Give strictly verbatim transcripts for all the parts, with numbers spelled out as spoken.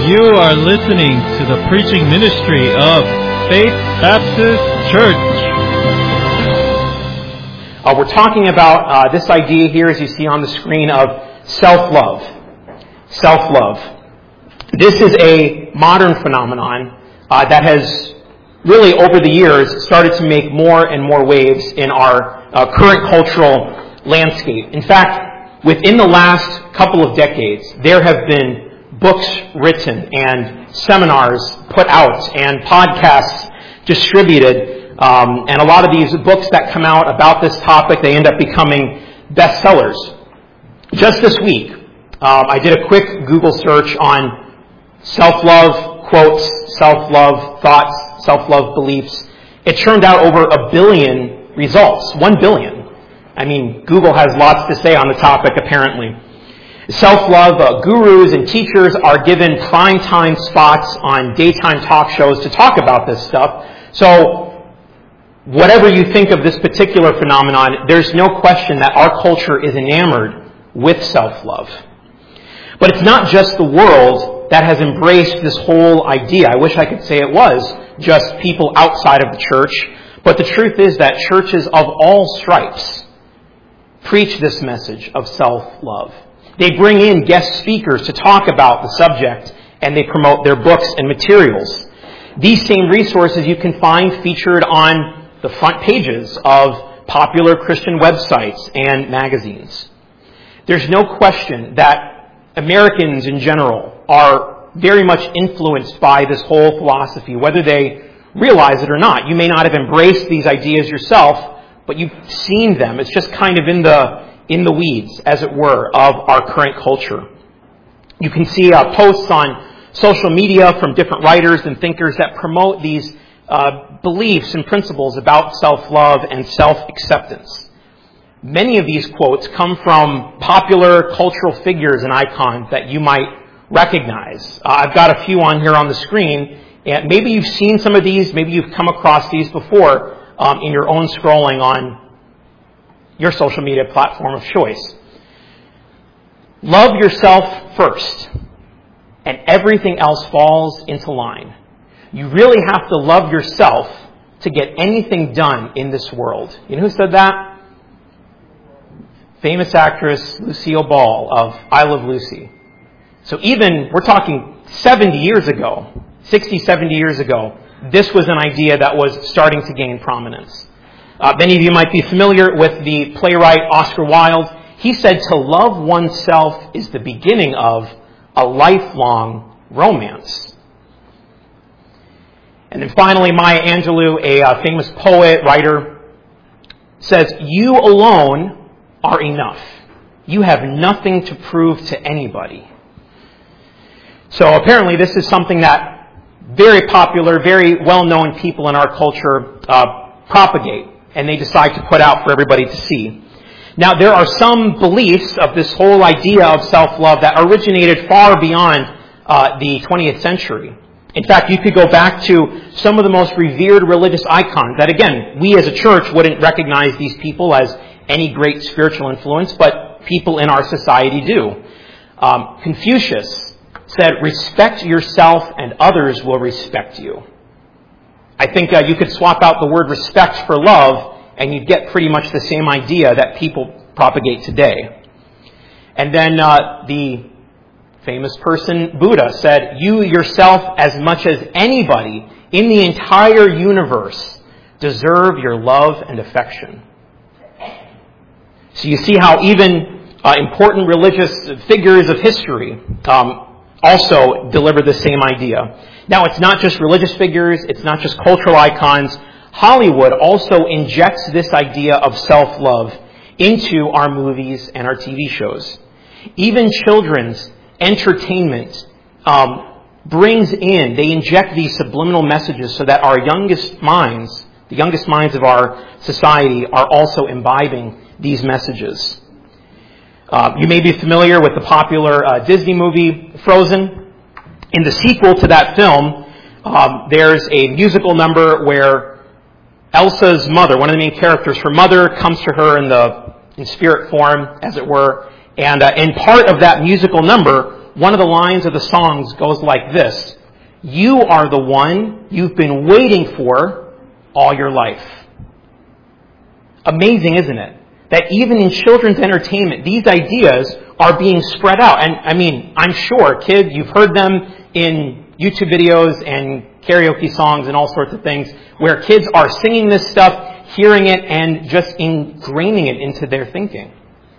You are listening to the preaching ministry of Faith Baptist Church. Uh, we're talking about uh, this idea here, as you see on the screen, of self-love. Self-love. This is a modern phenomenon uh, that has really, over the years, started to make more and more waves in our uh, current cultural landscape. In fact, within the last couple of decades, there have been books written and seminars put out and podcasts distributed. Um, and a lot of these books that come out about this topic, they end up becoming bestsellers. Just this week, um, I did a quick Google search on self-love quotes, self-love thoughts, self-love beliefs. It turned out over a billion results. One billion. I mean, Google has lots to say on the topic, apparently. Self-love uh, gurus and teachers are given primetime spots on daytime talk shows to talk about this stuff. So, whatever you think of this particular phenomenon, there's no question that our culture is enamored with self-love. But it's not just the world that has embraced this whole idea. I wish I could say it was just people outside of the church. But the truth is that churches of all stripes preach this message of self-love. They bring in guest speakers to talk about the subject, and they promote their books and materials. These same resources you can find featured on the front pages of popular Christian websites and magazines. There's no question that Americans in general are very much influenced by this whole philosophy, whether they realize it or not. You may not have embraced these ideas yourself, but you've seen them. It's just kind of in the in the weeds, as it were, of our current culture. You can see uh, posts on social media from different writers and thinkers that promote these uh, beliefs and principles about self-love and self-acceptance. Many of these quotes come from popular cultural figures and icons that you might recognize. Uh, I've got a few on here on the screen, and maybe you've seen some of these, maybe you've come across these before um, in your own scrolling on your social media platform of choice. Love yourself first, and everything else falls into line. You really have to love yourself to get anything done in this world. You know who said that? Famous actress Lucille Ball of I Love Lucy. So even, we're talking seventy years ago, sixty, seventy years ago, this was an idea that was starting to gain prominence. Uh, many of you might be familiar with the playwright Oscar Wilde. He said to love oneself is the beginning of a lifelong romance. And then finally, Maya Angelou, a uh, famous poet, writer, says, "You alone are enough. You have nothing to prove to anybody." So apparently this is something that very popular, very well-known people in our culture uh, propagate, and they decide to put out for everybody to see. Now, there are some beliefs of this whole idea of self-love that originated far beyond uh, the twentieth century. In fact, you could go back to some of the most revered religious icons that, again, we as a church wouldn't recognize these people as any great spiritual influence, but people in our society do. Um, Confucius said, "Respect yourself and others will respect you." I think uh, you could swap out the word respect for love, and you'd get pretty much the same idea that people propagate today. And then uh, the famous person, Buddha, said, "You yourself, as much as anybody in the entire universe, deserve your love and affection." So you see how even uh, important religious figures of history um, also deliver the same idea. Now, it's not just religious figures, it's not just cultural icons. Hollywood also injects this idea of self-love into our movies and our T V shows. Even children's entertainment um, brings in, they inject these subliminal messages so that our youngest minds, the youngest minds of our society, are also imbibing these messages. Uh, you may be familiar with the popular uh, Disney movie, Frozen. In the sequel to that film, um, there's a musical number where Elsa's mother, one of the main characters, her mother comes to her in the in spirit form, as it were, and uh, in part of that musical number, one of the lines of the songs goes like this: "You are the one you've been waiting for all your life." Amazing, isn't it? That even in children's entertainment, these ideas are being spread out. And I mean, I'm sure, kids, you've heard them in YouTube videos and karaoke songs and all sorts of things, where kids are singing this stuff, hearing it, and just ingraining it into their thinking.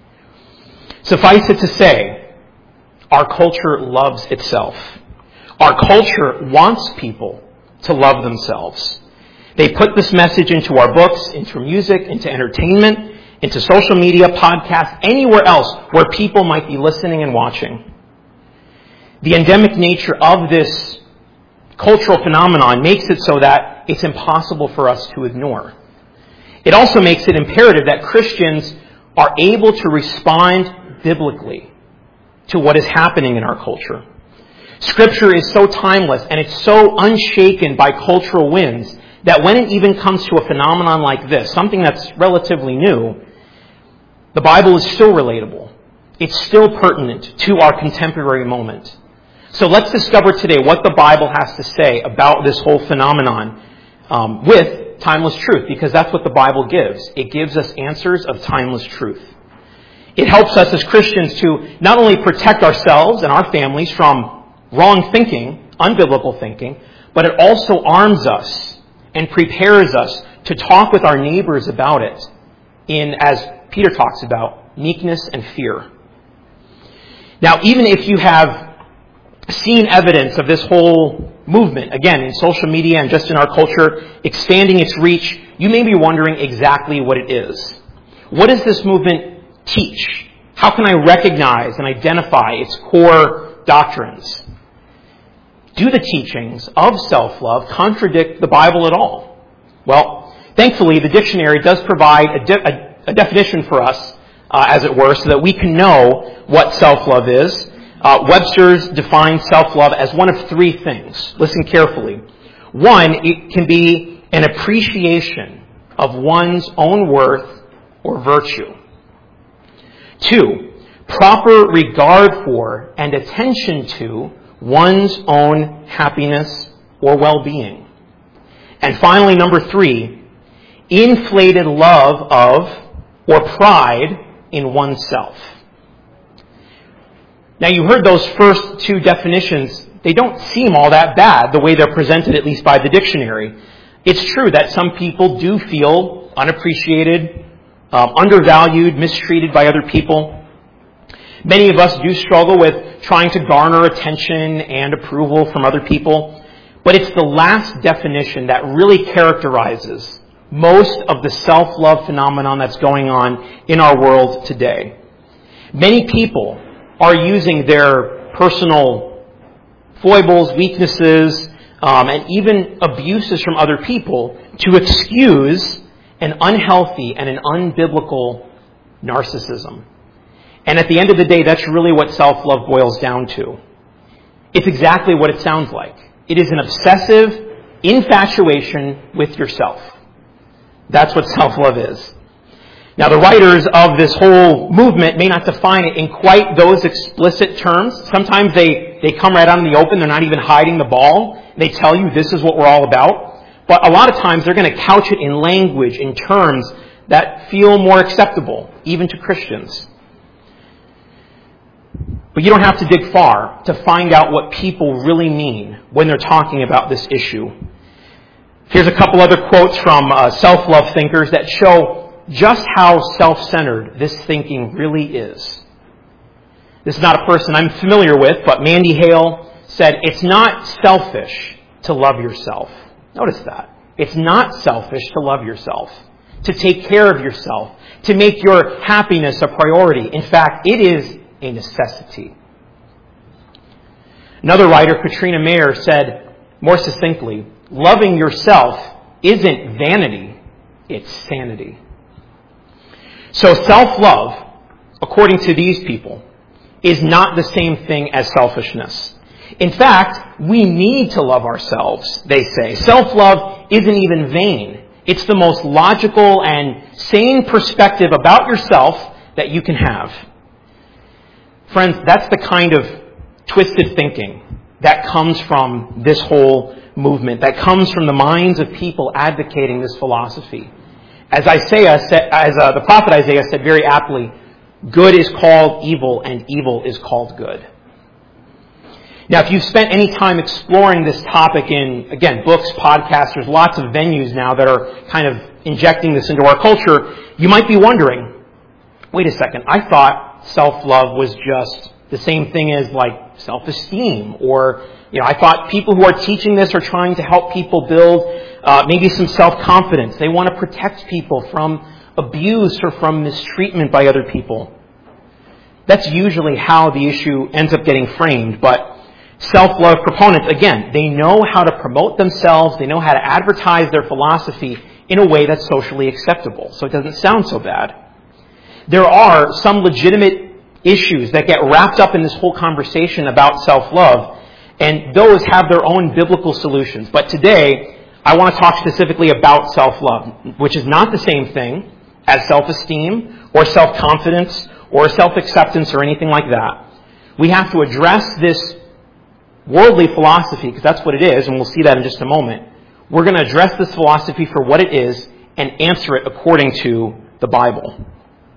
Suffice it to say, our culture loves itself. Our culture wants people to love themselves. They put this message into our books, into music, into entertainment, into social media, podcasts, anywhere else where people might be listening and watching. The endemic nature of this cultural phenomenon makes it so that it's impossible for us to ignore. It also makes it imperative that Christians are able to respond biblically to what is happening in our culture. Scripture is so timeless and it's so unshaken by cultural winds that when it even comes to a phenomenon like this, something that's relatively new, the Bible is still relatable. It's still pertinent to our contemporary moment. So let's discover today what the Bible has to say about this whole phenomenon um, with timeless truth, because that's what the Bible gives. It gives us answers of timeless truth. It helps us as Christians to not only protect ourselves and our families from wrong thinking, unbiblical thinking, but it also arms us and prepares us to talk with our neighbors about it in, as Peter talks about, meekness and fear. Now, even if you have seen evidence of this whole movement, again, in social media and just in our culture, expanding its reach, you may be wondering exactly what it is. What does this movement teach? How can I recognize and identify its core doctrines? Do the teachings of self-love contradict the Bible at all? Well, thankfully, the dictionary does provide a, de- a, a definition for us, uh, as it were, so that we can know what self-love is. Uh, Webster's defines self-love as one of three things. Listen carefully. One, it can be an appreciation of one's own worth or virtue. Two, proper regard for and attention to one's own happiness or well-being. And finally, number three, inflated love of or pride in oneself. Now, you heard those first two definitions. They don't seem all that bad, the way they're presented, at least by the dictionary. It's true that some people do feel unappreciated, um, undervalued, mistreated by other people. Many of us do struggle with trying to garner attention and approval from other people. But it's the last definition that really characterizes most of the self-love phenomenon that's going on in our world today. Many people are using their personal foibles, weaknesses, um, and even abuses from other people to excuse an unhealthy and an unbiblical narcissism. And at the end of the day, that's really what self-love boils down to. It's exactly what it sounds like. It is an obsessive infatuation with yourself. That's what self-love is. Now, the writers of this whole movement may not define it in quite those explicit terms. Sometimes they, they come right out in the open. They're not even hiding the ball. They tell you this is what we're all about. But a lot of times they're going to couch it in language, in terms that feel more acceptable, even to Christians. But you don't have to dig far to find out what people really mean when they're talking about this issue. Here's a couple other quotes from uh, self-love thinkers that show just how self-centered this thinking really is. This is not a person I'm familiar with, but Mandy Hale said, "It's not selfish to love yourself." Notice that. It's not selfish to love yourself, to take care of yourself, to make your happiness a priority. In fact, it is a necessity. Another writer, Katrina Mayer, said more succinctly, "Loving yourself isn't vanity, it's sanity." So self-love, according to these people, is not the same thing as selfishness. In fact, we need to love ourselves, they say. Self-love isn't even vain. It's the most logical and sane perspective about yourself that you can have. Friends, that's the kind of twisted thinking that comes from this whole movement, that comes from the minds of people advocating this philosophy. As Isaiah said, as uh, the prophet Isaiah said very aptly, good is called evil and evil is called good. Now, if you've spent any time exploring this topic in, again, books, podcasts, there's lots of venues now that are kind of injecting this into our culture, you might be wondering, wait a second, I thought self-love was just the same thing as like self-esteem, or, you know, I thought people who are teaching this are trying to help people build uh, maybe some self-confidence. They want to protect people from abuse or from mistreatment by other people. That's usually how the issue ends up getting framed, but self-love proponents, again, they know how to promote themselves, they know how to advertise their philosophy in a way that's socially acceptable, so it doesn't sound so bad. There are some legitimate issues that get wrapped up in this whole conversation about self-love, and those have their own biblical solutions. But today, I want to talk specifically about self-love, which is not the same thing as self-esteem or self-confidence or self-acceptance or anything like that. We have to address this worldly philosophy, because that's what it is, and we'll see that in just a moment. We're going to address this philosophy for what it is and answer it according to the Bible.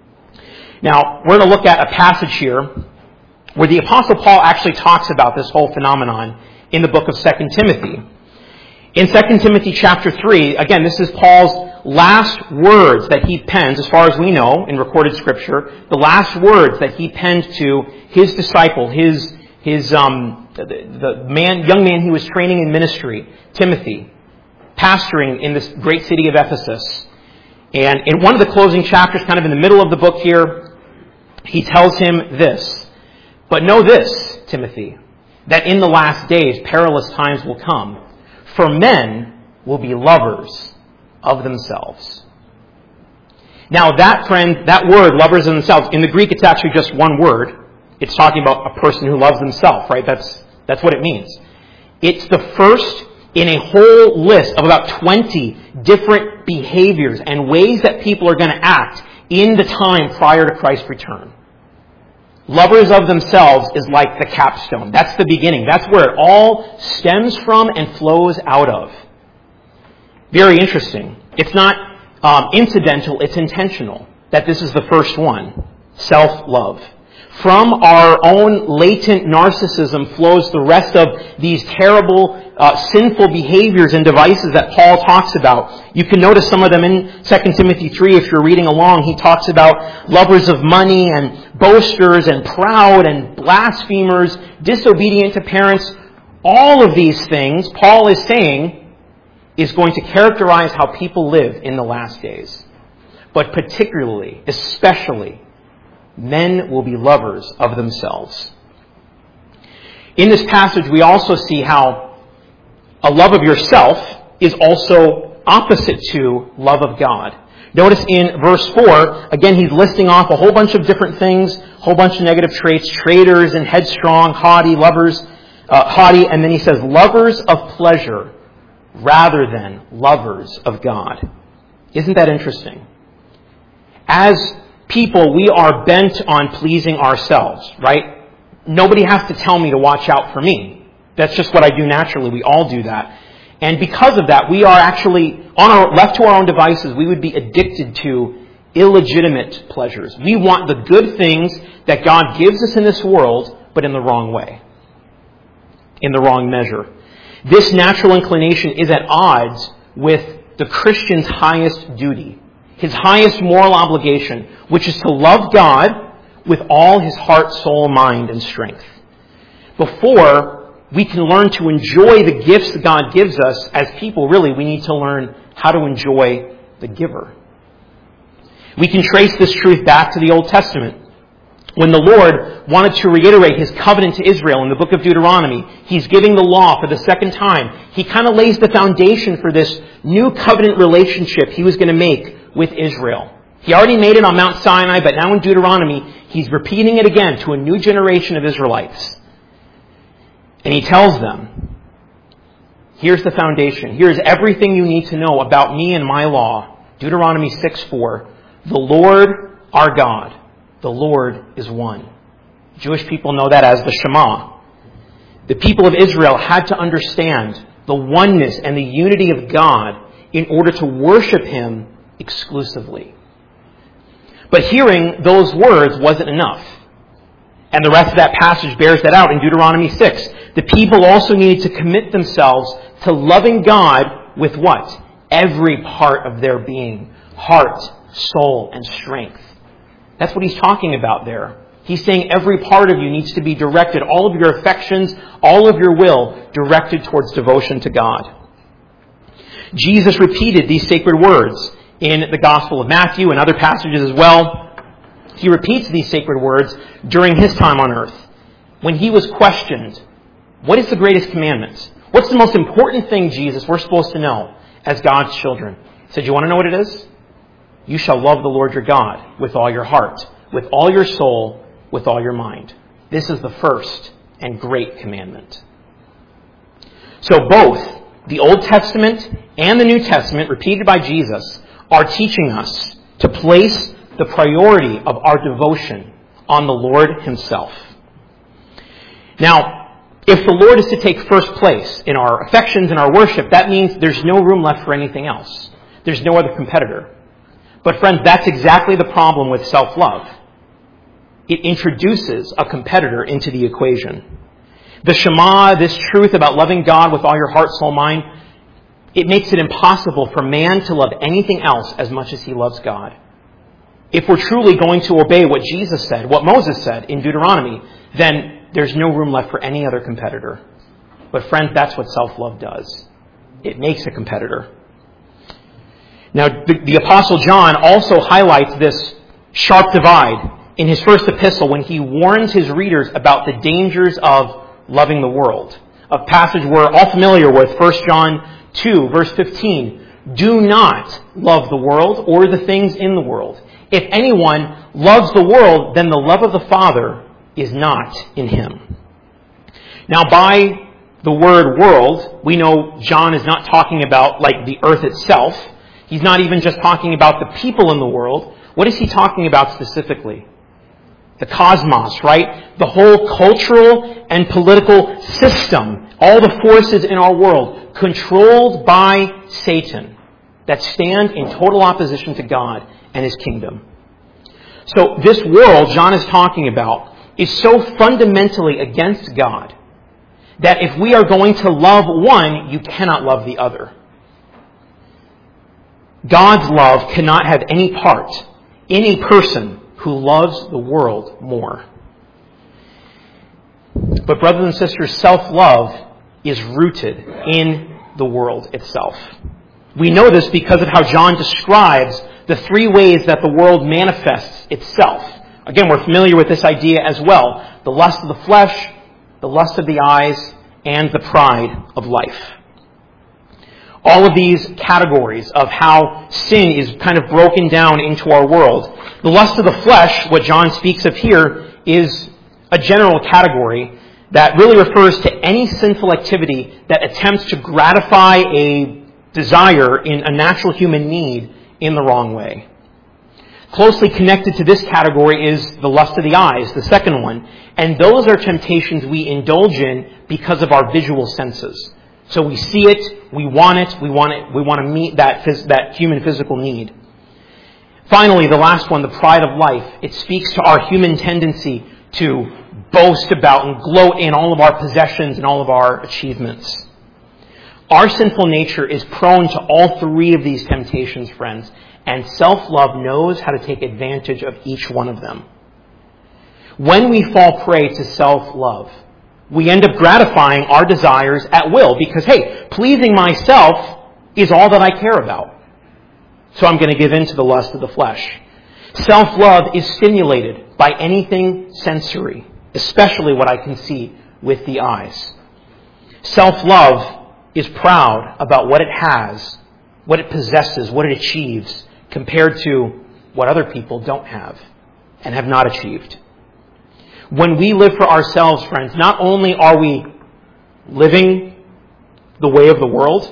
Now, we're going to look at a passage here where the Apostle Paul actually talks about this whole phenomenon in the book of Second Timothy. In Second Timothy chapter three, again, this is Paul's last words that he pens, as far as we know in recorded Scripture, the last words that he penned to his disciple, his his um, the, the man, young man he was training in ministry, Timothy, pastoring in this great city of Ephesus. And in one of the closing chapters, kind of in the middle of the book here, he tells him this: "But know this, Timothy, that in the last days perilous times will come, for men will be lovers of themselves." Now that, friend, that word, lovers of themselves, in the Greek it's actually just one word. It's talking about a person who loves himself, right? That's that's what it means. It's the first in a whole list of about twenty different behaviors and ways that people are going to act in the time prior to Christ's return. Lovers of themselves is like the capstone. That's the beginning. That's where it all stems from and flows out of. Very interesting. It's not um, incidental, it's intentional that this is the first one. Self-love. From our own latent narcissism flows the rest of these terrible, uh, sinful behaviors and devices that Paul talks about. You can notice some of them in Second Timothy three if you're reading along. He talks about lovers of money and boasters and proud and blasphemers, disobedient to parents. All of these things, Paul is saying, is going to characterize how people live in the last days. But particularly, especially, men will be lovers of themselves. In this passage, we also see how a love of yourself is also opposite to love of God. Notice in verse four, again, he's listing off a whole bunch of different things, a whole bunch of negative traits, traitors and headstrong, haughty, lovers, uh, haughty, and then he says, lovers of pleasure rather than lovers of God. Isn't that interesting? As people, we are bent on pleasing ourselves, right? Nobody has to tell me to watch out for me. That's just what I do naturally. We all do that. And because of that, we are actually, on our left to our own devices, we would be addicted to illegitimate pleasures. We want the good things that God gives us in this world, but in the wrong way, in the wrong measure. This natural inclination is at odds with the Christian's highest duty, his highest moral obligation, which is to love God with all his heart, soul, mind, and strength. Before we can learn to enjoy the gifts that God gives us, as people, really, we need to learn how to enjoy the giver. We can trace this truth back to the Old Testament. When the Lord wanted to reiterate his covenant to Israel in the book of Deuteronomy, he's giving the law for the second time. He kind of lays the foundation for this new covenant relationship he was going to make with Israel. He already made it on Mount Sinai, but now in Deuteronomy, he's repeating it again to a new generation of Israelites. And he tells them, here's the foundation. Here's everything you need to know about me and my law. Deuteronomy six four. The Lord our God, the Lord is one. Jewish people know that as the Shema. The people of Israel had to understand the oneness and the unity of God in order to worship Him exclusively. But hearing those words wasn't enough. And the rest of that passage bears that out in Deuteronomy six. The people also needed to commit themselves to loving God with what? Every part of their being. Heart, soul, and strength. That's what he's talking about there. He's saying every part of you needs to be directed, all of your affections, all of your will, directed towards devotion to God. Jesus repeated these sacred words in the Gospel of Matthew and other passages as well. He repeats these sacred words during his time on earth. When he was questioned, what is the greatest commandment? What's the most important thing, Jesus, we're supposed to know as God's children? He said, you want to know what it is? You shall love the Lord your God with all your heart, with all your soul, with all your mind. This is the first and great commandment. So both the Old Testament and the New Testament, repeated by Jesus, are teaching us to place the priority of our devotion on the Lord Himself. Now, if the Lord is to take first place in our affections and our worship, that means there's no room left for anything else. There's no other competitor. But friends, that's exactly the problem with self-love. It introduces a competitor into the equation. The Shema, this truth about loving God with all your heart, soul, mind, it makes it impossible for man to love anything else as much as he loves God. If we're truly going to obey what Jesus said, what Moses said in Deuteronomy, then there's no room left for any other competitor. But friends, that's what self-love does. It makes a competitor. Now, the, the Apostle John also highlights this sharp divide in his first epistle when he warns his readers about the dangers of loving the world. A passage we're all familiar with, First John two, verse fifteen. Do not love the world or the things in the world. If anyone loves the world, then the love of the Father is not in him. Now, by the word world, we know John is not talking about like the earth itself. He's not even just talking about the people in the world. What is he talking about specifically? The cosmos, right? The whole cultural and political system, all the forces in our world, controlled by Satan, that stand in total opposition to God and His kingdom. So this world John is talking about is so fundamentally against God that if we are going to love one, you cannot love the other. God's love cannot have any part in a person who loves the world more. But brothers and sisters, self-love is rooted in the world itself. We know this because of how John describes the three ways that the world manifests itself. Again, we're familiar with this idea as well. The lust of the flesh, the lust of the eyes, and the pride of life. All of these categories of how sin is kind of broken down into our world. The lust of the flesh, what John speaks of here, is a general category that really refers to any sinful activity that attempts to gratify a desire in a natural human need in the wrong way. Closely connected to this category is the lust of the eyes, the second one. And those are temptations we indulge in because of our visual senses. So we see it, we want it, we want it, we want to meet that phys- that human physical need. Finally, the last one, the pride of life. It speaks to our human tendency to boast about and gloat in all of our possessions and all of our achievements. Our sinful nature is prone to all three of these temptations, friends, and self-love knows how to take advantage of each one of them. When we fall prey to self-love, we end up gratifying our desires at will because, hey, pleasing myself is all that I care about. So I'm going to give in to the lust of the flesh. Self-love is stimulated by anything sensory, especially what I can see with the eyes. Self-love is proud about what it has, what it possesses, what it achieves, compared to what other people don't have and have not achieved. When we live for ourselves, friends, not only are we living the way of the world,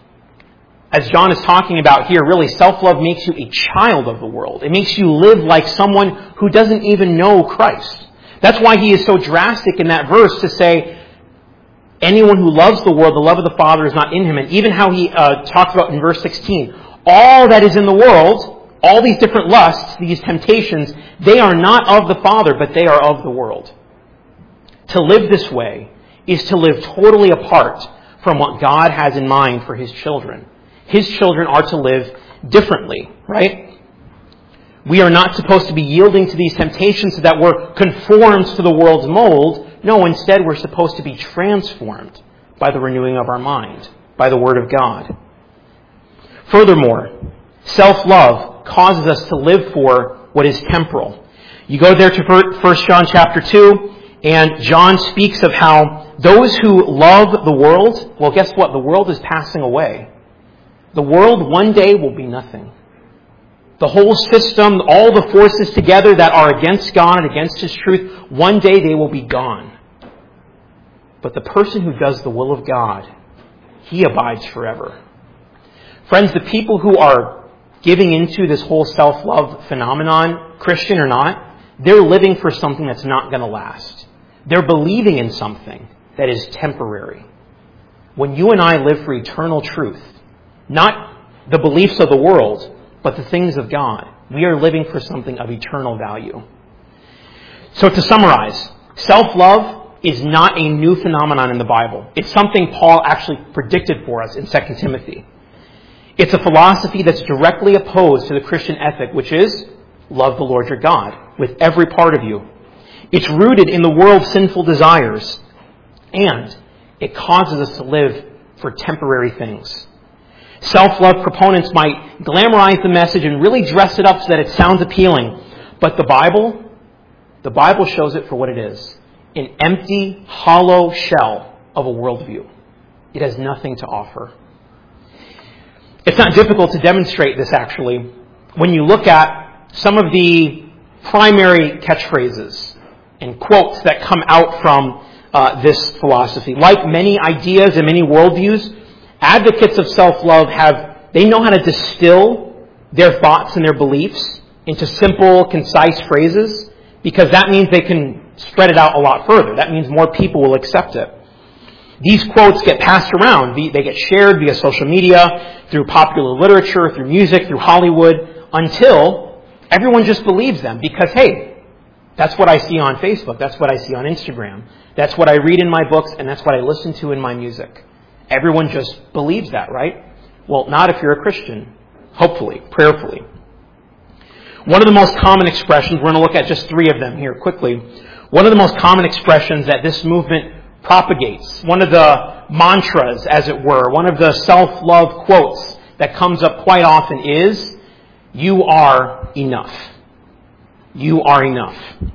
as John is talking about here, really, self-love makes you a child of the world. It makes you live like someone who doesn't even know Christ. That's why he is so drastic in that verse to say, Anyone who loves the world, the love of the Father is not in him. And even how he uh, talks about in verse sixteen, all that is in the world, all these different lusts, these temptations, they are not of the Father, but they are of the world. To live this way is to live totally apart from what God has in mind for His children. His children are to live differently, right? We are not supposed to be yielding to these temptations so that we're conformed to the world's mold. No, instead we're supposed to be transformed by the renewing of our mind, by the Word of God. Furthermore, self-love causes us to live for what is temporal. You go there to First John chapter two, and John speaks of how those who love the world, well, guess what? The world is passing away. The world one day will be nothing. The whole system, all the forces together that are against God and against His truth, one day they will be gone. But the person who does the will of God, he abides forever. Friends, the people who are giving into this whole self-love phenomenon, Christian or not, they're living for something that's not going to last. They're believing in something that is temporary. When you and I live for eternal truth, not the beliefs of the world, but the things of God, we are living for something of eternal value. So to summarize, self-love is not a new phenomenon in the Bible. It's something Paul actually predicted for us in Second Timothy. It's a philosophy that's directly opposed to the Christian ethic, which is love the Lord your God with every part of you. It's rooted in the world's sinful desires, and it causes us to live for temporary things. Self-love proponents might glamorize the message and really dress it up so that it sounds appealing. But the Bible, the Bible shows it for what it is. An empty, hollow shell of a worldview. It has nothing to offer. It's not difficult to demonstrate this, actually, when you look at some of the primary catchphrases and quotes that come out from uh, this philosophy. Like many ideas and many worldviews, advocates of self-love have, they know how to distill their thoughts and their beliefs into simple, concise phrases, because that means they can spread it out a lot further. That means more people will accept it. These quotes get passed around. They get shared via social media, through popular literature, through music, through Hollywood, until everyone just believes them. Because, hey, that's what I see on Facebook. That's what I see on Instagram. That's what I read in my books, and that's what I listen to in my music. Everyone just believes that, right? Well, not if you're a Christian. Hopefully, prayerfully. One of the most common expressions, we're going to look at just three of them here quickly. One of the most common expressions that this movement propagates, one of the mantras, as it were, one of the self-love quotes that comes up quite often is, "You are enough." You are enough.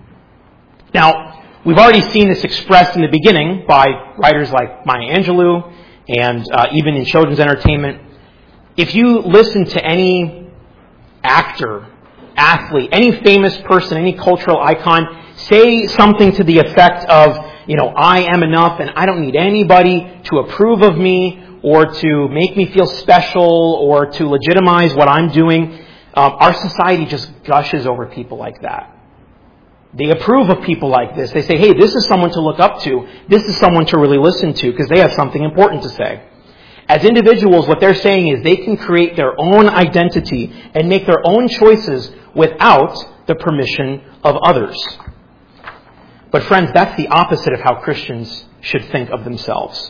Now, we've already seen this expressed in the beginning by writers like Maya Angelou and uh, even in children's entertainment. If you listen to any actor, athlete, any famous person, any cultural icon, say something to the effect of, you know, I am enough and I don't need anybody to approve of me or to make me feel special or to legitimize what I'm doing. Um, our society just gushes over people like that. They approve of people like this. They say, hey, this is someone to look up to. This is someone to really listen to because they have something important to say. As individuals, what they're saying is they can create their own identity and make their own choices without the permission of others. But friends, that's the opposite of how Christians should think of themselves.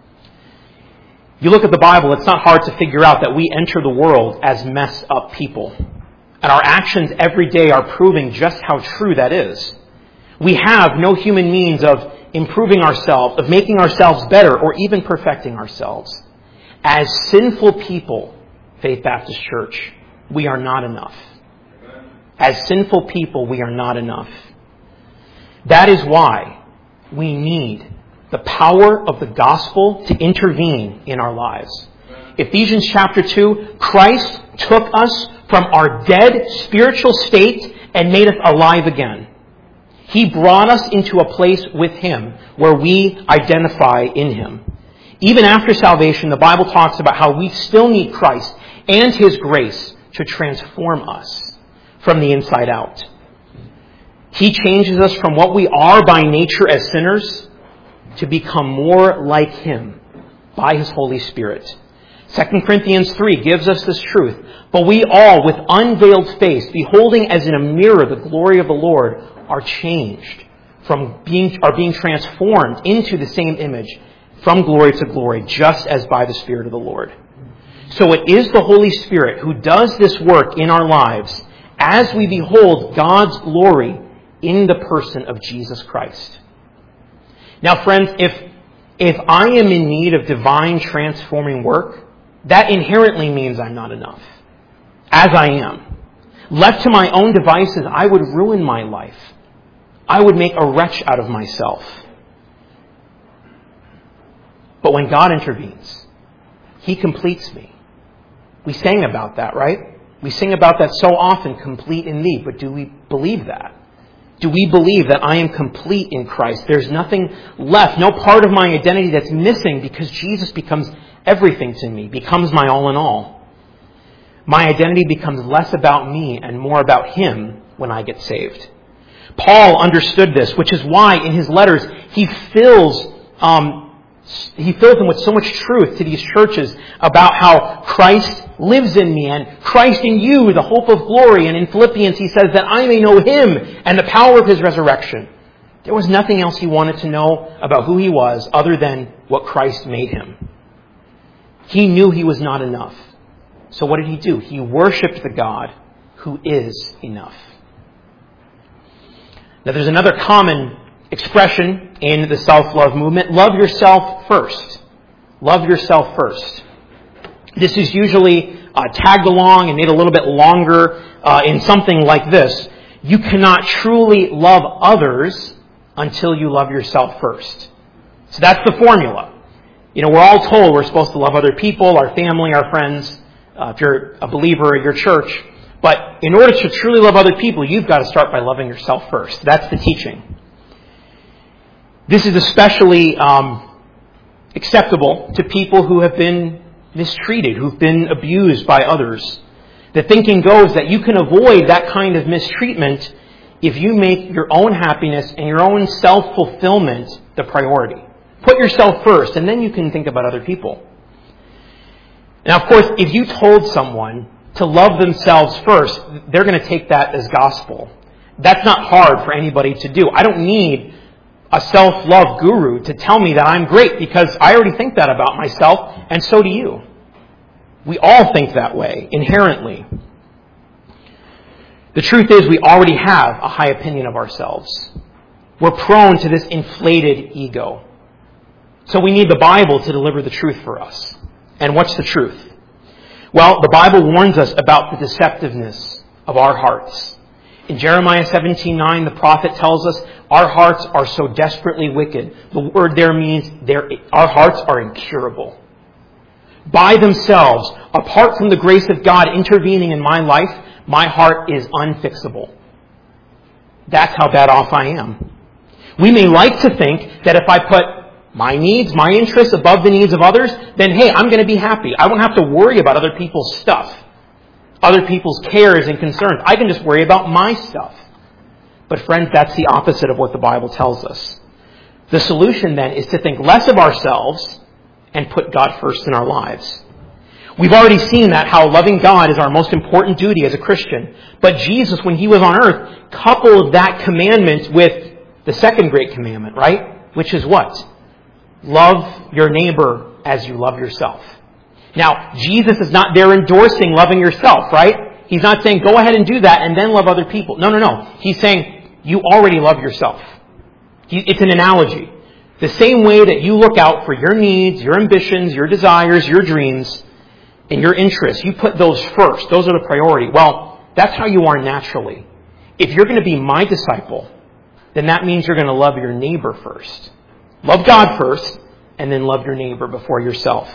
You look at the Bible, it's not hard to figure out that we enter the world as messed up people. And our actions every day are proving just how true that is. We have no human means of improving ourselves, of making ourselves better, or even perfecting ourselves. As sinful people, Faith Baptist Church, we are not enough. As sinful people, we are not enough. That is why we need the power of the gospel to intervene in our lives. Ephesians chapter two, Christ took us from our dead spiritual state and made us alive again. He brought us into a place with Him where we identify in Him. Even after salvation, the Bible talks about how we still need Christ and His grace to transform us from the inside out. He changes us from what we are by nature as sinners to become more like Him by His Holy Spirit. Second Corinthians three gives us this truth. But we all, with unveiled face, beholding as in a mirror the glory of the Lord, are changed from being, are being transformed into the same image from glory to glory, just as by the Spirit of the Lord. So it is the Holy Spirit who does this work in our lives as we behold God's glory in the person of Jesus Christ. Now, friends, if, if I am in need of divine transforming work, that inherently means I'm not enough, as I am. Left to my own devices, I would ruin my life. I would make a wretch out of myself. But when God intervenes, He completes me. We sang about that, right? We sing about that so often, complete in Thee. But do we believe that? Do we believe that I am complete in Christ? There's nothing left, no part of my identity that's missing because Jesus becomes everything to me, becomes my all in all. My identity becomes less about me and more about Him when I get saved. Paul understood this, which is why in his letters he fills um, he fills them with so much truth to these churches about how Christ lives in me and Christ in you, the hope of glory. And in Philippians he says that I may know Him and the power of His resurrection. There was nothing else he wanted to know about who he was other than what Christ made him. He knew he was not enough. So what did he do? He worshipped the God who is enough. Now there's another common expression in the self-love movement. Love yourself first. Love yourself first. This is usually uh, tagged along and made a little bit longer uh, in something like this. You cannot truly love others until you love yourself first. So that's the formula. You know, we're all told we're supposed to love other people, our family, our friends, uh, if you're a believer at your church. But in order to truly love other people, you've got to start by loving yourself first. That's the teaching. This is especially um, acceptable to people who have been mistreated, who've been abused by others. The thinking goes that you can avoid that kind of mistreatment if you make your own happiness and your own self-fulfillment the priority. Put yourself first, and then you can think about other people. Now, of course, if you told someone to love themselves first, they're going to take that as gospel. That's not hard for anybody to do. I don't need a self-love guru to tell me that I'm great because I already think that about myself, and so do you. We all think that way, inherently. The truth is we already have a high opinion of ourselves. We're prone to this inflated ego. So we need the Bible to deliver the truth for us. And what's the truth? Well, the Bible warns us about the deceptiveness of our hearts. In Jeremiah seventeen nine, the prophet tells us our hearts are so desperately wicked. The word there means our hearts are incurable. By themselves, apart from the grace of God intervening in my life, my heart is unfixable. That's how bad off I am. We may like to think that if I put my needs, my interests above the needs of others, then hey, I'm going to be happy. I won't have to worry about other people's stuff, other people's cares and concerns. I can just worry about my stuff. But friends, that's the opposite of what the Bible tells us. The solution then is to think less of ourselves and put God first in our lives. We've already seen that how loving God is our most important duty as a Christian. But Jesus, when He was on earth, coupled that commandment with the second great commandment, right? Which is what? Love your neighbor as you love yourself. Now, Jesus is not there endorsing loving yourself, right? He's not saying go ahead and do that and then love other people. No, no, no. He's saying you already love yourself. It's an analogy. The same way that you look out for your needs, your ambitions, your desires, your dreams, and your interests, you put those first. Those are the priority. Well, that's how you are naturally. If you're going to be my disciple, then that means you're going to love your neighbor first. Love God first, and then love your neighbor before yourself.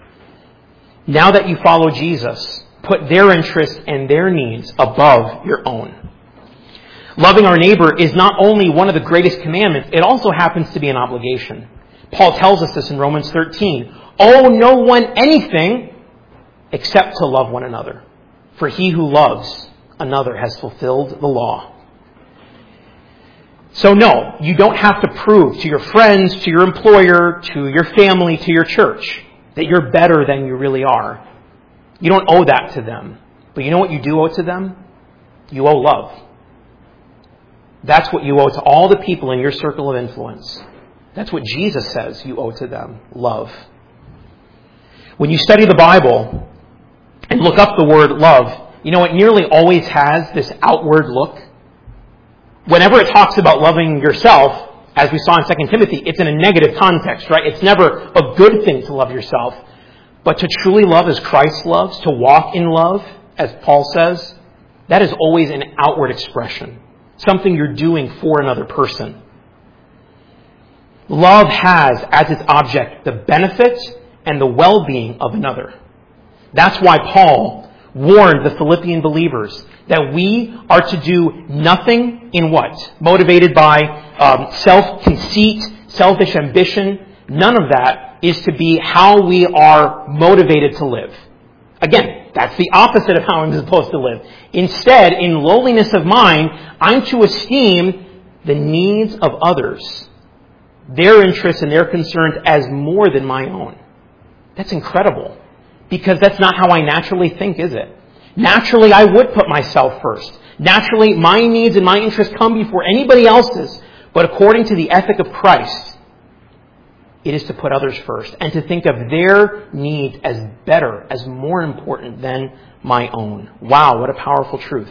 Now that you follow Jesus, put their interests and their needs above your own. Loving our neighbor is not only one of the greatest commandments, it also happens to be an obligation. Paul tells us this in Romans thirteen. Owe no one anything except to love one another. For he who loves another has fulfilled the law. So no, you don't have to prove to your friends, to your employer, to your family, to your church that you're better than you really are. You don't owe that to them. But you know what you do owe to them? You owe love. That's what you owe to all the people in your circle of influence. That's what Jesus says you owe to them. Love. When you study the Bible and look up the word love, you know it nearly always has this outward look. Whenever it talks about loving yourself, as we saw in Second Timothy, it's in a negative context, right? It's never a good thing to love yourself. But to truly love as Christ loves, to walk in love, as Paul says, that is always an outward expression. Something you're doing for another person. Love has as its object the benefit and the well-being of another. That's why Paul warned the Philippian believers that we are to do nothing in what? Motivated by um, self-conceit, selfish ambition. None of that is to be how we are motivated to live. Again, that's the opposite of how I'm supposed to live. Instead, in lowliness of mind, I'm to esteem the needs of others, their interests and their concerns as more than my own. That's incredible. Because that's not how I naturally think, is it? Naturally, I would put myself first. Naturally, my needs and my interests come before anybody else's. But according to the ethic of Christ, it is to put others first and to think of their needs as better, as more important than my own. Wow, what a powerful truth.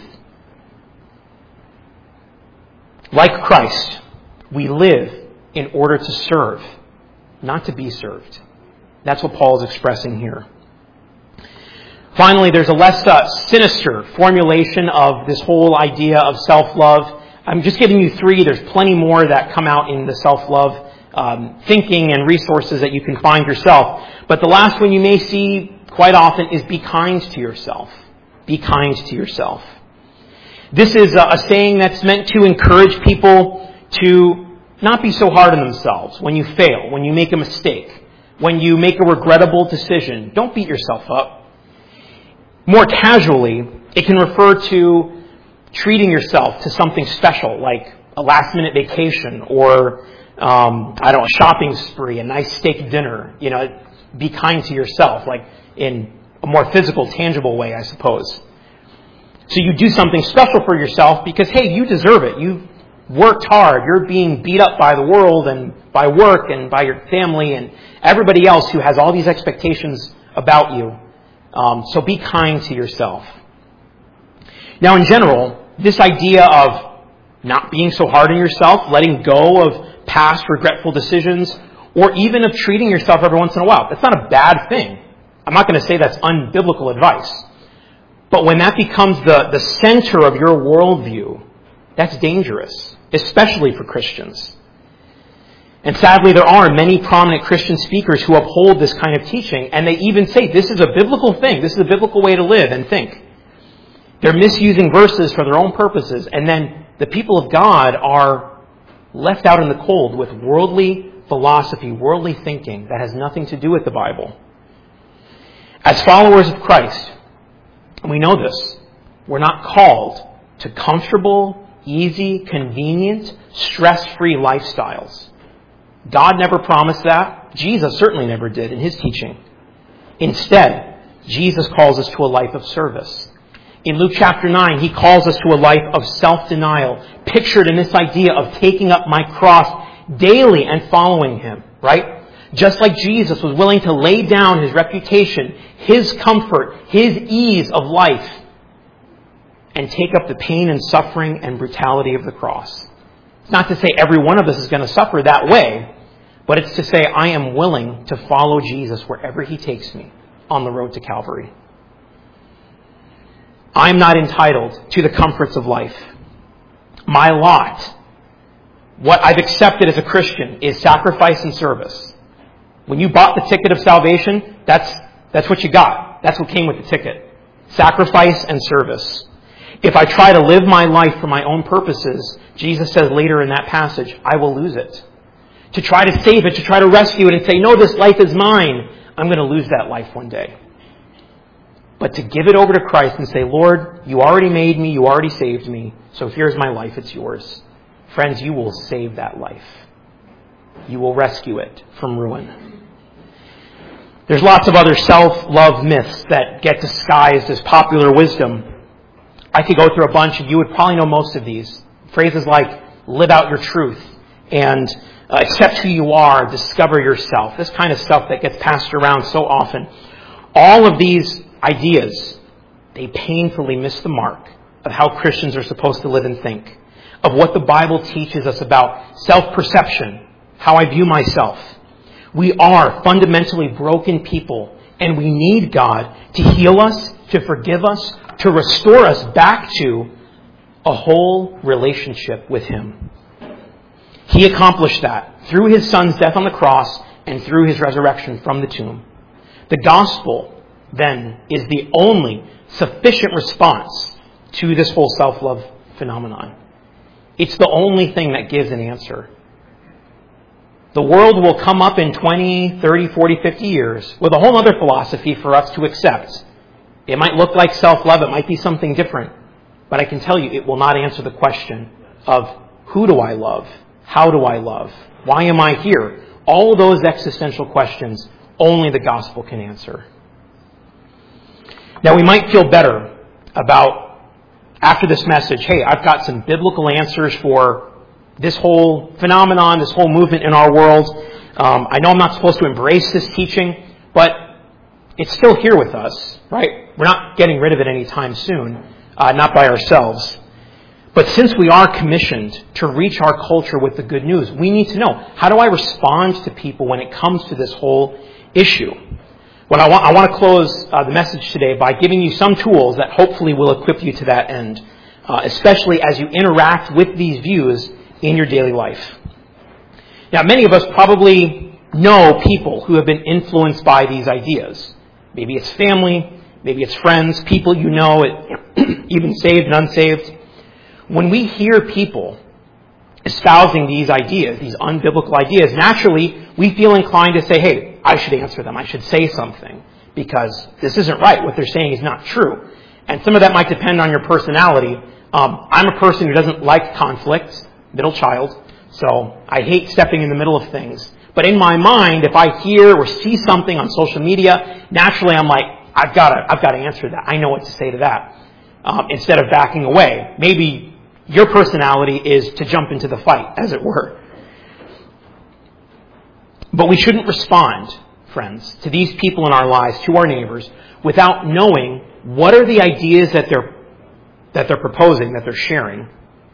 Like Christ, we live in order to serve, not to be served. That's what Paul is expressing here. Finally, there's a less uh, sinister formulation of this whole idea of self-love. I'm just giving you three. There's plenty more that come out in the self-love um, thinking and resources that you can find yourself. But the last one you may see quite often is be kind to yourself. Be kind to yourself. This is a, a saying that's meant to encourage people to not be so hard on themselves when you fail, when you make a mistake, when you make a regrettable decision. Don't beat yourself up. More casually, it can refer to treating yourself to something special, like a last-minute vacation or, um, I don't know, a shopping spree, a nice steak dinner. You know, be kind to yourself, like in a more physical, tangible way, I suppose. So you do something special for yourself because, hey, you deserve it. You worked hard. You're being beat up by the world and by work and by your family and everybody else who has all these expectations about you. Um, so be kind to yourself. Now, in general, this idea of not being so hard on yourself, letting go of past regretful decisions, or even of treating yourself every once in a while, that's not a bad thing. I'm not going to say that's unbiblical advice. But when that becomes the, the center of your worldview, that's dangerous, especially for Christians. And sadly, there are many prominent Christian speakers who uphold this kind of teaching, and they even say this is a biblical thing, this is a biblical way to live and think. They're misusing verses for their own purposes, and then the people of God are left out in the cold with worldly philosophy, worldly thinking that has nothing to do with the Bible. As followers of Christ, we know this, we're not called to comfortable, easy, convenient, stress-free lifestyles. God never promised that. Jesus certainly never did in his teaching. Instead, Jesus calls us to a life of service. In Luke chapter nine, he calls us to a life of self-denial, pictured in this idea of taking up my cross daily and following him, right? Just like Jesus was willing to lay down his reputation, his comfort, his ease of life, and take up the pain and suffering and brutality of the cross. It's not to say every one of us is going to suffer that way, but it's to say I am willing to follow Jesus wherever he takes me on the road to Calvary. I'm not entitled to the comforts of life. My lot, what I've accepted as a Christian, is sacrifice and service. When you bought the ticket of salvation, that's that's what you got. That's what came with the ticket. Sacrifice and service. If I try to live my life for my own purposes, Jesus says later in that passage, I will lose it. To try to save it, to try to rescue it and say, no, this life is mine, I'm going to lose that life one day. But to give it over to Christ and say, Lord, you already made me, you already saved me, so here's my life, it's yours. friends, you will save that life. You will rescue it from ruin. There's lots of other self-love myths that get disguised as popular wisdom. I could go through a bunch, and you would probably know most of these. Phrases like, live out your truth, and uh, accept who you are, discover yourself. This kind of stuff that gets passed around so often. All of these ideas, they painfully miss the mark of how Christians are supposed to live and think, of what the Bible teaches us about self-perception, how I view myself. We are fundamentally broken people, and we need God to heal us, to forgive us, to restore us back to a whole relationship with Him. He accomplished that through His Son's death on the cross and through His resurrection from the tomb. The gospel, then, is the only sufficient response to this whole self-love phenomenon. It's the only thing that gives an answer. The world will come up in twenty, thirty, forty, fifty years with a whole other philosophy for us to accept. It might look like self-love. It might be something different. But I can tell you, it will not answer the question of who do I love? How do I love? Why am I here? All of those existential questions, only the gospel can answer. Now, we might feel better about, after this message, hey, I've got some biblical answers for this whole phenomenon, this whole movement in our world. Um, I know I'm not supposed to embrace this teaching, but it's still here with us, right? We're not getting rid of it anytime soon, uh, not by ourselves. But since we are commissioned to reach our culture with the good news, we need to know, how do I respond to people when it comes to this whole issue? Well, I want, I want to close uh, the message today by giving you some tools that hopefully will equip you to that end, uh, especially as you interact with these views in your daily life. Now, many of us probably know people who have been influenced by these ideas. Maybe it's family, maybe it's friends, people you know, even saved and unsaved. When we hear people espousing these ideas, these unbiblical ideas, naturally we feel inclined to say, hey, I should answer them. I should say something because this isn't right. What they're saying is not true. And some of that might depend on your personality. Um, I'm a person who doesn't like conflict, middle child, so I hate stepping in the middle of things. But in my mind, if I hear or see something on social media, naturally I'm like, I've got to, I've got to answer that. I know what to say to that. Um, instead of backing away. Maybe your personality is to jump into the fight, as it were. But we shouldn't respond, friends, to these people in our lives, to our neighbors, without knowing what are the ideas that they're that they're proposing, that they're sharing.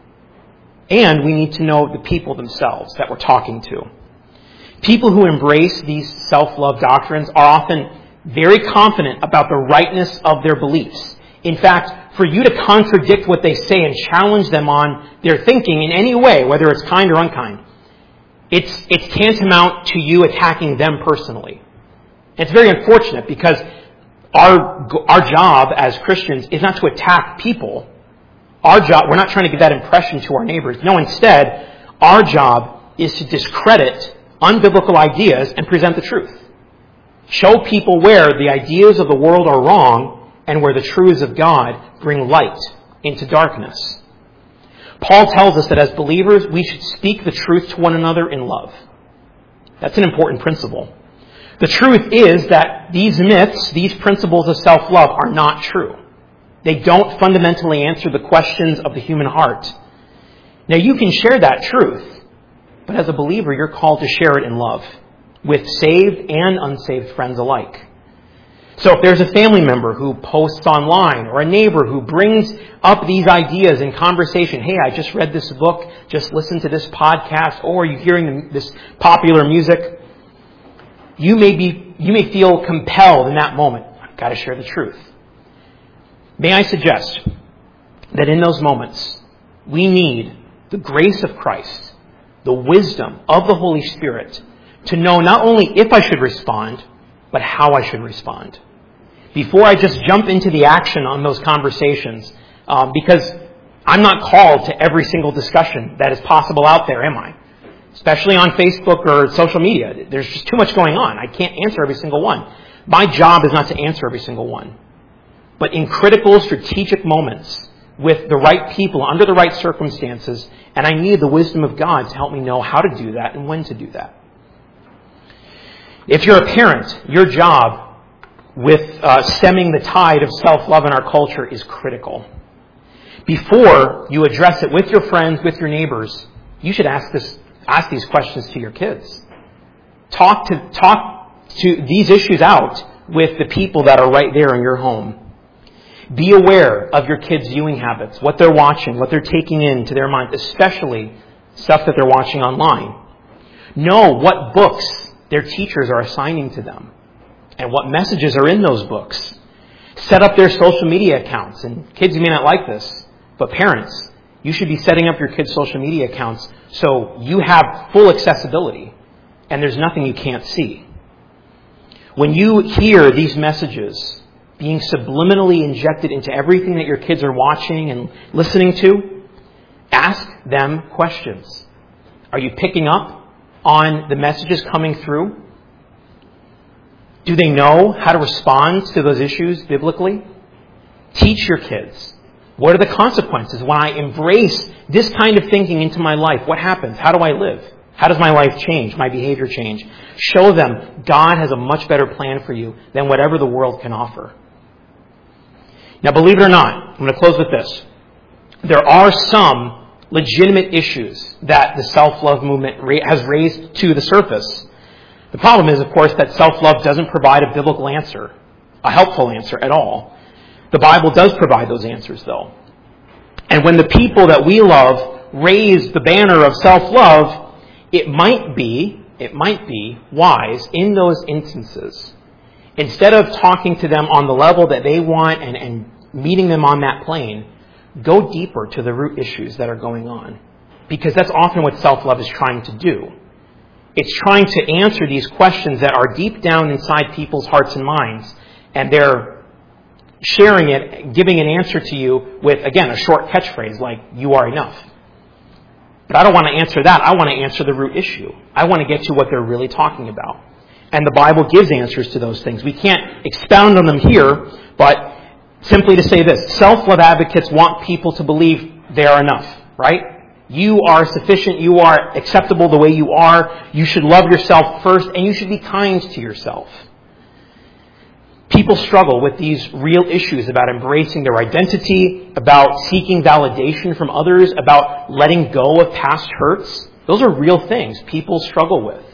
And we need to know the people themselves that we're talking to. People who embrace these self-love doctrines are often very confident about the rightness of their beliefs. In fact, for you to contradict what they say and challenge them on their thinking in any way, whether it's kind or unkind, it's, it's tantamount to you attacking them personally. It's very unfortunate because our, our job as Christians is not to attack people. Our job, we're not trying to give that impression to our neighbors. No, instead, our job is to discredit unbiblical ideas and present the truth. Show people where the ideas of the world are wrong and where the truths of God bring light into darkness. Paul tells us that as believers, we should speak the truth to one another in love. That's an important principle. The truth is that these myths, these principles of self-love are not true. They don't fundamentally answer the questions of the human heart. Now, you can share that truth, but as a believer, you're called to share it in love with saved and unsaved friends alike. So if there's a family member who posts online or a neighbor who brings up these ideas in conversation, hey, I just read this book, just listened to this podcast, or you're hearing this popular music, you may be, you may feel compelled in that moment, I've got to share the truth. May I suggest that in those moments, we need the grace of Christ, the wisdom of the Holy Spirit, to know not only if I should respond, but how I should respond. Before I just jump into the action on those conversations, um, because I'm not called to every single discussion that is possible out there, am I? Especially on Facebook or social media. There's just too much going on. I can't answer every single one. My job is not to answer every single one. But in critical, strategic moments, with the right people, under the right circumstances, and I need the wisdom of God to help me know how to do that and when to do that. If you're a parent, your job with uh, stemming the tide of self-love in our culture is critical. Before you address it with your friends, with your neighbors, you should ask this, ask these questions to your kids. Talk to, talk to these issues out with the people that are right there in your home. Be aware of your kids' viewing habits, what they're watching, what they're taking into their mind, especially stuff that they're watching online. Know what books their teachers are assigning to them and what messages are in those books. Set up their social media accounts. And kids, you may not like this, but parents, you should be setting up your kids' social media accounts so you have full accessibility and there's nothing you can't see. When you hear these messages being subliminally injected into everything that your kids are watching and listening to, ask them questions. Are you picking up on the messages coming through? Do they know how to respond to those issues biblically? Teach your kids. What are the consequences when I embrace this kind of thinking into my life? What happens? How do I live? How does my life change? My behavior change? Show them God has a much better plan for you than whatever the world can offer. Now, believe it or not, I'm going to close with this. There are some legitimate issues that the self-love movement has raised to the surface. The problem is, of course, that self-love doesn't provide a biblical answer, a helpful answer at all. The Bible does provide those answers, though. And when the people that we love raise the banner of self-love, it might be, it might be wise in those instances, instead of talking to them on the level that they want and, and meeting them on that plane, go deeper to the root issues that are going on. Because that's often what self-love is trying to do. It's trying to answer these questions that are deep down inside people's hearts and minds. And they're sharing it, giving an answer to you with, again, a short catchphrase like, you are enough. But I don't want to answer that. I want to answer the root issue. I want to get to what they're really talking about. And the Bible gives answers to those things. We can't expound on them here, but simply to say this, self-love advocates want people to believe they are enough, right? You are sufficient. You are acceptable the way you are. You should love yourself first, and you should be kind to yourself. People struggle with these real issues about embracing their identity, about seeking validation from others, about letting go of past hurts. Those are real things people struggle with.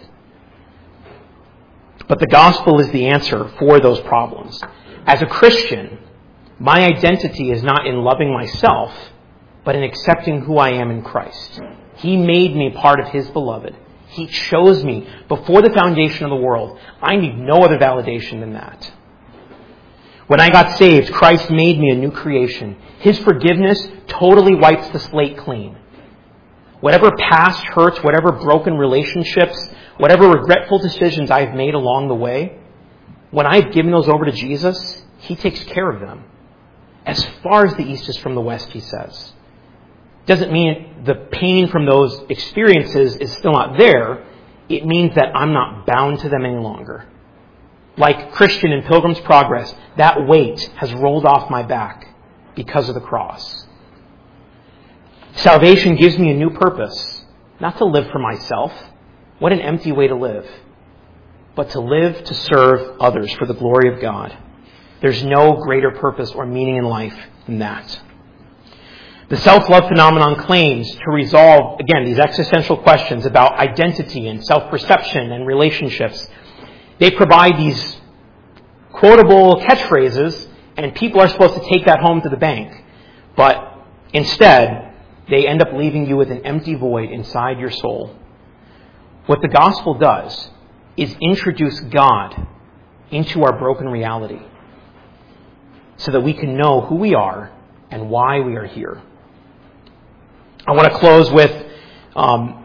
But the gospel is the answer for those problems. As a Christian, my identity is not in loving myself, but in accepting who I am in Christ. He made me part of His beloved. He chose me before the foundation of the world. I need no other validation than that. When I got saved, Christ made me a new creation. His forgiveness totally wipes the slate clean. Whatever past hurts, whatever broken relationships, whatever regretful decisions I've made along the way, when I've given those over to Jesus, He takes care of them. As far as the east is from the west, He says. Doesn't mean the pain from those experiences is still not there. It means that I'm not bound to them any longer. Like Christian in Pilgrim's Progress, that weight has rolled off my back because of the cross. Salvation gives me a new purpose, not to live for myself. What an empty way to live. But to live to serve others for the glory of God. There's no greater purpose or meaning in life than that. The self-love phenomenon claims to resolve, again, these existential questions about identity and self-perception and relationships. They provide these quotable catchphrases, and people are supposed to take that home to the bank. But instead, they end up leaving you with an empty void inside your soul. What the gospel does is introduce God into our broken reality so that we can know who we are and why we are here. I want to close with, um,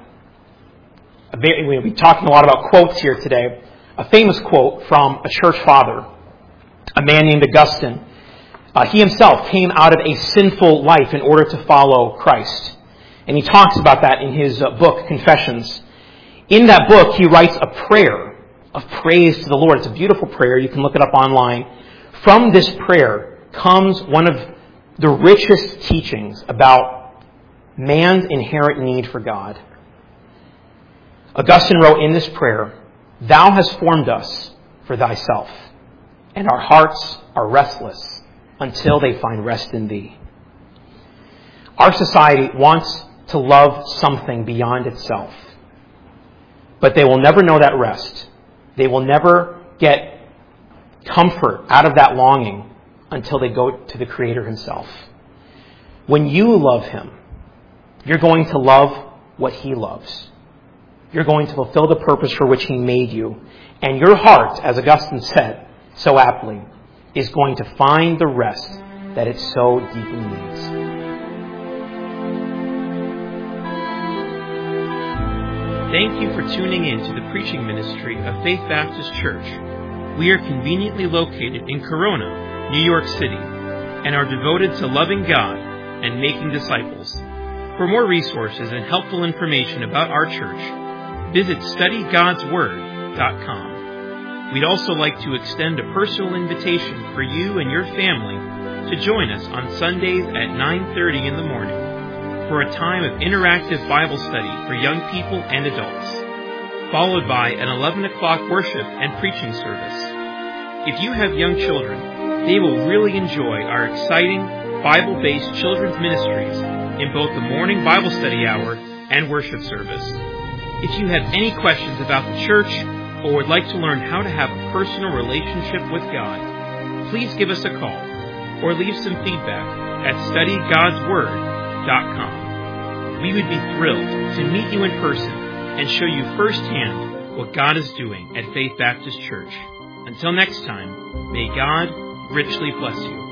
a very, we'll be talking a lot about quotes here today. A famous quote from a church father, a man named Augustine. Uh, he himself came out of a sinful life in order to follow Christ. And he talks about that in his uh, book, Confessions. In that book, he writes a prayer of praise to the Lord. It's a beautiful prayer. You can look it up online. From this prayer comes one of the richest teachings about man's inherent need for God. Augustine wrote in this prayer, "Thou hast formed us for thyself, and our hearts are restless until they find rest in thee." Our society wants to love something beyond itself, but they will never know that rest. They will never get comfort out of that longing until they go to the Creator himself. When you love him, you're going to love what he loves. You're going to fulfill the purpose for which he made you. And your heart, as Augustine said so aptly, is going to find the rest that it so deeply needs. Thank you for tuning in to the preaching ministry of Faith Baptist Church. We are conveniently located in Corona, New York City, and are devoted to loving God and making disciples. For more resources and helpful information about our church, visit study gods word dot com. We'd also like to extend a personal invitation for you and your family to join us on Sundays at nine thirty in the morning for a time of interactive Bible study for young people and adults, followed by an eleven o'clock worship and preaching service. If you have young children, they will really enjoy our exciting Bible-based children's ministries in both the morning Bible study hour and worship service. If you have any questions about the church or would like to learn how to have a personal relationship with God, please give us a call or leave some feedback at study gods word dot com. We would be thrilled to meet you in person and show you firsthand what God is doing at Faith Baptist Church. Until next time, may God richly bless you.